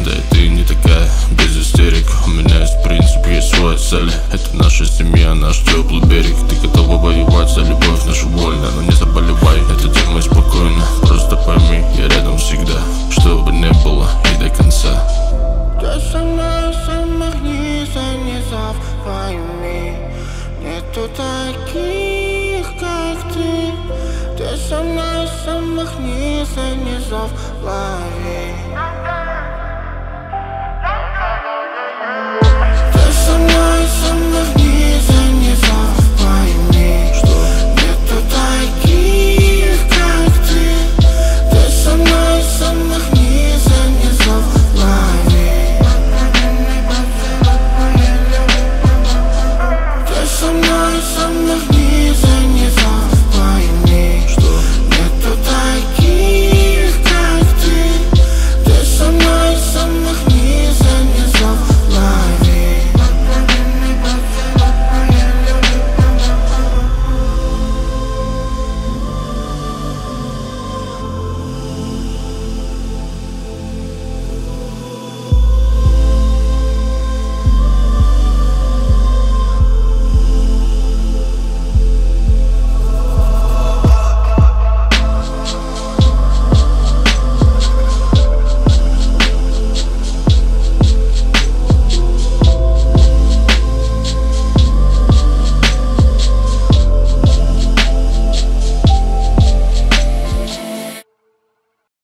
Да и ты не такая, без истерик. У меня есть принцип, есть своя цель. Это наша семья, наш теплый берег. Ты готова воевать за любовь нашу вольно, но не заболевай, это тема спокойно. Просто пойми, я рядом всегда, что бы не было и до конца. Ты со мной с самых низов низов, пойми, нету таких, как ты. Ты со мной с самых низов низов, лови.